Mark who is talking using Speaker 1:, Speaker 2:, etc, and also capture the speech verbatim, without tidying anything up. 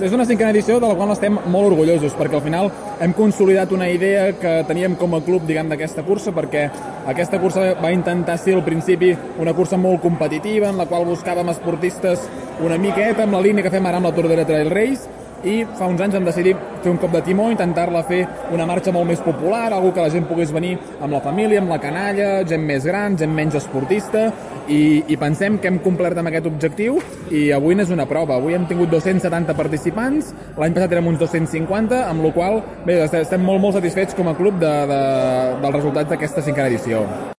Speaker 1: És una cinquena edició de la qual estem molt orgullosos, perquè al final hem consolidat una idea que teníem com a club, diguem, d'aquesta cursa, perquè aquesta cursa va intentar ser al principi una cursa molt competitiva, en la qual buscàvem esportistes una miqueta amb la línia que fem ara amb la Tordera Trail Race, i fa uns anys vam decidir fer un cop de timó, intentar-la fer una marxa molt més popular, algo que la gent pogués venir amb la família, amb la canalla, gent més gran, gent menys esportista, i, i pensem que hem complert amb aquest objectiu, i avui n'és una prova. Avui hem tingut dos-cents setanta participants, l'any passat érem uns dos-cents cinquanta, amb la qual cosa, bé, estem molt, molt satisfets com a club de, de, dels resultats d'aquesta cinquena edició.